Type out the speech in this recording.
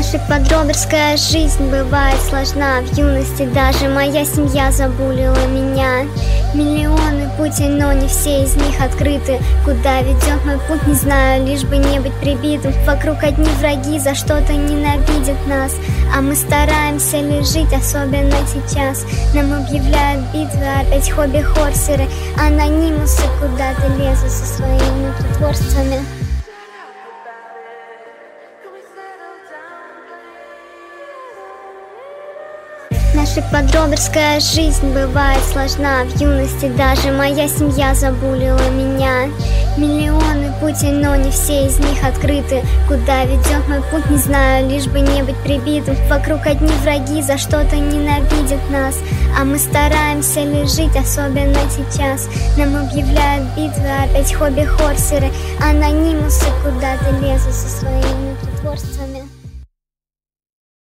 Наша подростковая жизнь бывает сложна. В юности даже моя семья забулила меня. Миллионы путей, но не все из них открыты. Куда ведет мой путь, не знаю, лишь бы не быть прибитым. Вокруг одни враги за что-то ненавидят нас, а мы стараемся лишь жить, особенно сейчас. Нам объявляют битвы, опять хобби-хорсеры, анонимусы куда-то лезут со своими притворствами. Наша подростковая жизнь бывает сложна. В юности даже моя семья забулила меня. Миллионы путей, но не все из них открыты. Куда ведет мой путь, не знаю, лишь бы не быть прибитым. Вокруг одни враги за что-то ненавидят нас, а мы стараемся лишь жить, особенно сейчас. Нам объявляют битвы, опять хобби-хорсеры, анонимусы куда-то лезут со своими притворствами.